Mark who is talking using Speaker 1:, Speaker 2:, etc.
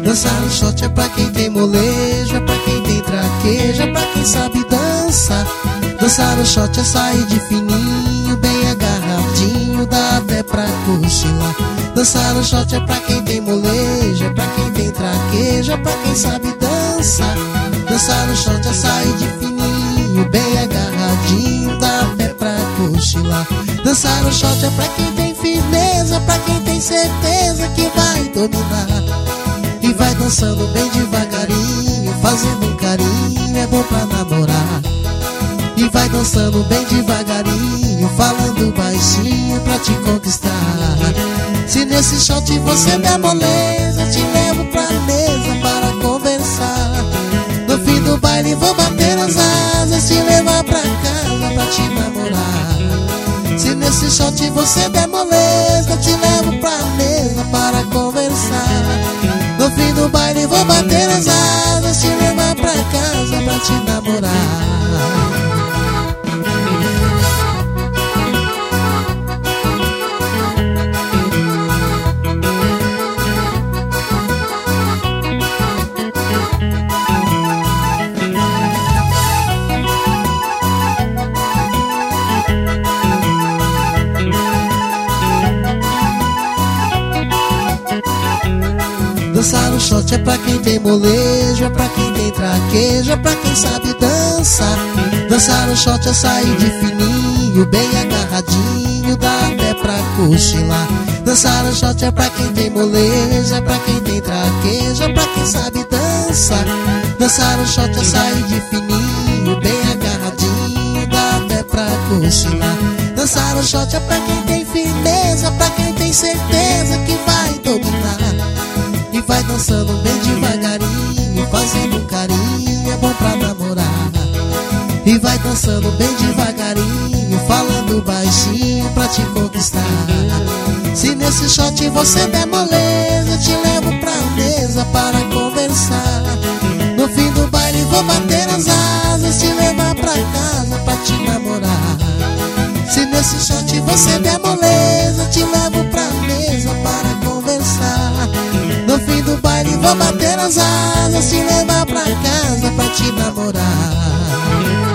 Speaker 1: Dançar no shot é pra quem tem molejo, é pra quem tem traquejo, é pra quem sabe dançar. Dançar no shot é sair de fininho, bem agarradinho, dá até pra cochilar. Dançar no shot é pra quem tem molejo, é pra quem tem traquejo, é pra quem sabe dançar. Dançar no shot é sair de fininho, bem agarradinho, dá até pra cochilar. Dançar no shot é pra quem tem firmeza, pra quem tem certeza que vai dominar. E vai dançando bem devagarinho, fazendo um carinho, é bom pra namorar. E vai dançando bem devagarinho, falando baixinho pra te conquistar. Se nesse shot você der moleza, te levo pra mesa para conversar. No fim do baile vou bater as asas, te levar pra casa pra te namorar. Se nesse shot você der moleza, te levo pra mesa para conversar. No fim do baile vou bater as asas, te levar pra casa pra te namorar. Dançar no shot é pra quem tem molejo, é pra quem tem traquejo, é pra quem sabe dançar. Dançar no shot é sair de fininho, bem agarradinho, dá até pra cochilar. Dançar no shot é pra quem tem molejo, é pra quem tem traquejo, é pra quem sabe dançar. Dançar no shot é sair de fininho, bem agarradinho, dá até pra cochilar. Dançar no shot é pra quem tem firmeza, pra quem tem certeza que vai dominar. E vai dançando bem devagarinho, fazendo um carinho, é bom pra namorar. E vai dançando bem devagarinho, falando baixinho pra te conquistar. Se nesse shot você der moleza, te levo pra mesa para conversar. No fim do baile vou bater as asas, te levar pra casa pra te namorar. Se nesse shot você der moleza, te levo pra mesa para conversar. No fim do baile vou bater as asas, te levar pra casa pra te namorar.